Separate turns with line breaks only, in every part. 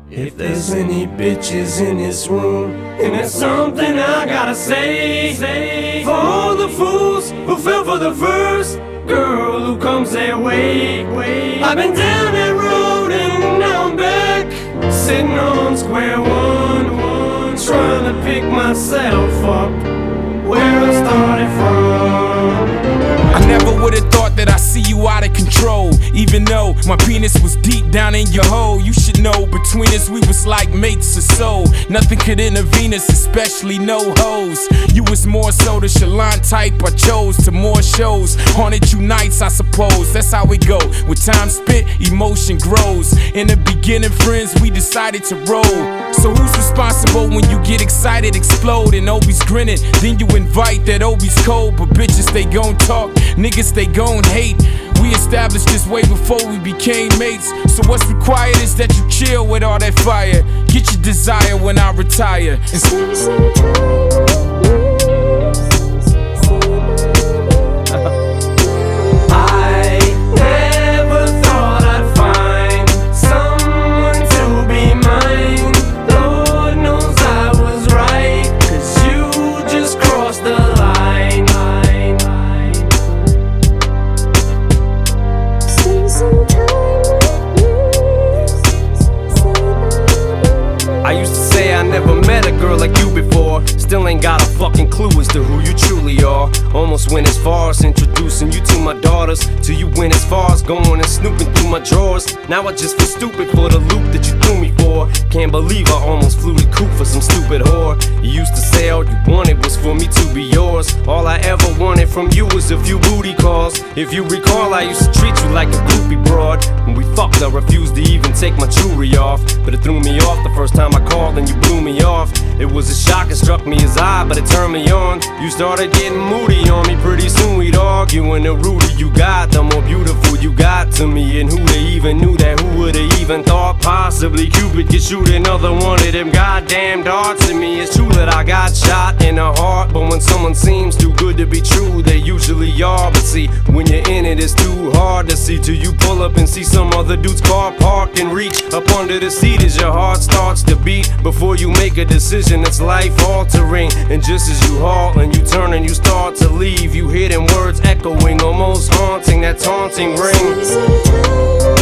If there's any bitches in this room, and there's something I gotta say, for all the fools who fell for the first girl who comes their way. I've been down that road and now I'm back, sitting on square one, trying to pick myself up where I started from.
I never would've thought that I'd see you out of control, even though my penis was deep down in your hole. You should know, between us we was like mates or so. Nothing could intervene us, especially no hoes. You was more so the Shalon type I chose, to more shows haunted you nights, I suppose. That's how it go, with time spent, emotion grows. In the beginning, friends, we decided to roll. So who's responsible when you get excited, explode, and Obi's grinning? Then you invite that Obi's cold, but bitches they gon' talk, niggas they gon' hate. We established this way before we became mates. So what's required is that you chill with all that fire. Get your desire when I retire.
I used to say I never met a girl like you before. Still ain't got a fucking clue as to who you truly are. Almost went as far as introducing you to my daughters, till you went as far as going and snooping through my drawers. Now I just feel stupid for the loop that you threw me for. Can't believe I almost flew the coop for some stupid whore. You used to say all you wanted was for me to be yours. All I ever wanted from you was a few booty calls. If you recall, I used to treat you like a groupie broad. When we fucked, I refused to even take my jewelry off, but it threw me off the first time I called and you blew me off. It was a shock, it struck me as odd, but it turned me on. You started getting moody on me, pretty soon we'd argue. And the ruder you got, the more beautiful you got to me. And who they even knew that, who would've even thought possibly Cupid could shoot another one of them goddamn darts at me. It's true that I got shot in the heart, but when someone seems too good to be true, they usually are. But see, when you're in it, it's too hard to see, till you pull up and see some other dude's car parked and reach up under the seat as your heart starts to beat. Before you make a decision that's life altering, and just as you halt and you turn and you start to leave, you hear them words echoing, almost haunting, that taunting ring.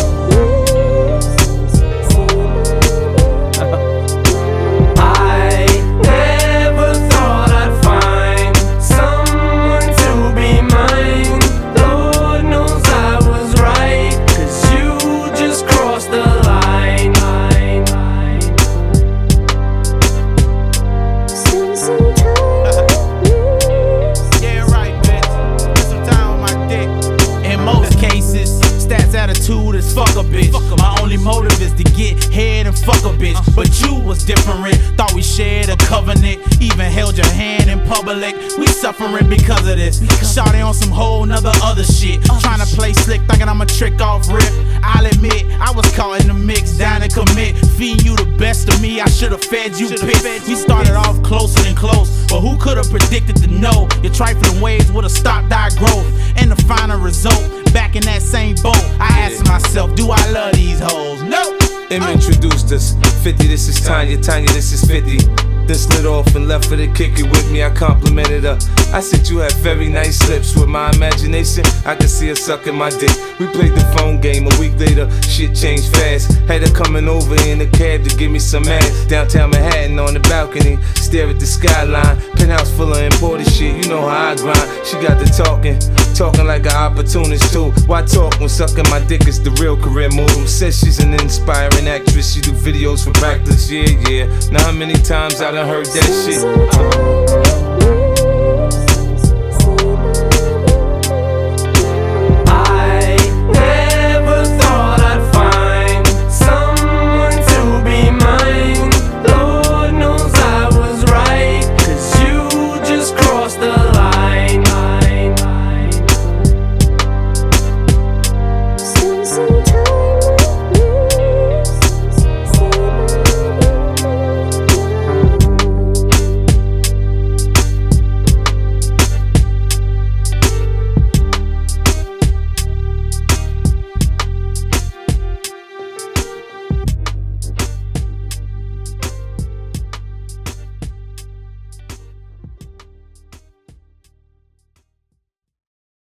Attitude is fuck a bitch. My only motive is to get head and fuck a bitch. But you was different. Thought we shared a covenant, even held your hand in public. We suffering because of this. Shawty on some whole nother other shit, trying to play slick, thinking I'm a trick off rip. I'll admit, I was caught in the mix, down to commit. Feeding you the best of me, I should've fed you piss. We started off closer than close, but who could've predicted to know your trifling ways would've stopped our growth? And the final result, back in that same boat, I asked myself, do I love these hoes? No!
Em introduced us. 50, this is Tanya, Tanya, this is 50. Then slid off and left her to kick it with me. I complimented her. I said you have very nice lips. With my imagination, I could see her sucking my dick. We played the phone game. A week later, shit changed fast. Had her coming over in a cab to give me some ass. Downtown Manhattan on the balcony, stare at the skyline. Penthouse full of imported shit, you know how I grind. She got the talking like an opportunist too. Why talk when sucking my dick is the real career move? Says she's an inspiring actress. She do videos for practice, yeah. Now how many times I done heard that shit?